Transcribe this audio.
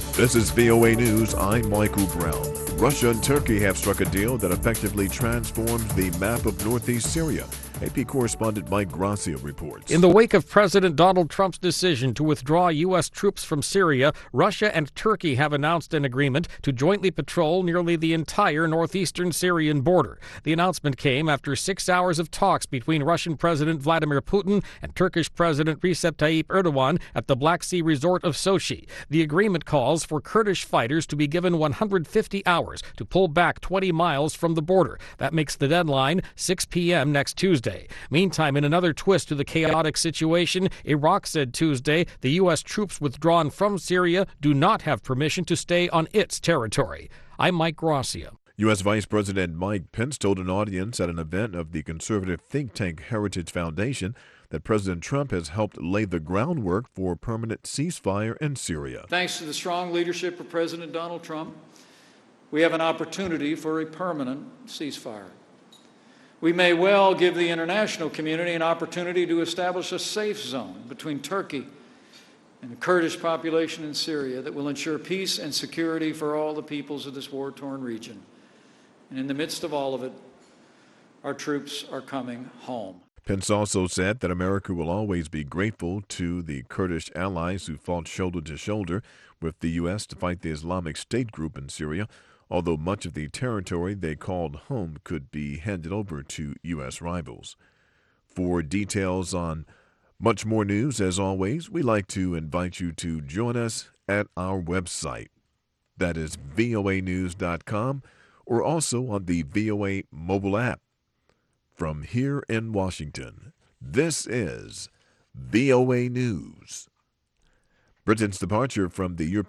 This is VOA News. I'm Michael Brown. Russia and Turkey have struck a deal that effectively transforms the map of northeast Syria. AP correspondent Mike Gracia reports. In the wake of President Donald Trump's decision to withdraw U.S. troops from Syria, Russia and Turkey have announced an agreement to jointly patrol nearly the entire northeastern Syrian border. The announcement came after 6 hours of talks between Russian President Vladimir Putin and Turkish President Recep Tayyip Erdogan at the Black Sea resort of Sochi. The agreement calls for Kurdish fighters to be given 150 hours to pull back 20 miles from the border. That makes the deadline 6 p.m. next Tuesday. Meantime, in another twist to the chaotic situation, Iraq said Tuesday the U.S. troops withdrawn from Syria do not have permission to stay on its territory. I'm Mike Gracia. U.S. Vice President Mike Pence told an audience at an event of the conservative think tank Heritage Foundation that President Trump has helped lay the groundwork for a permanent ceasefire in Syria. Thanks to the strong leadership of President Donald Trump, we have an opportunity for a permanent ceasefire. We may well give the international community an opportunity to establish a safe zone between Turkey and the Kurdish population in Syria that will ensure peace and security for all the peoples of this war-torn region. And in the midst of all of it, our troops are coming home. Pence also said that America will always be grateful to the Kurdish allies who fought shoulder to shoulder with the U.S. to fight the Islamic State group in Syria, although much of the territory they called home could be handed over to U.S. rivals. For details on much more news, as always, we'd like to invite you to join us at our website. That is voanews.com, or also on the VOA mobile app. From here in Washington, this is VOA News. Britain's departure from the European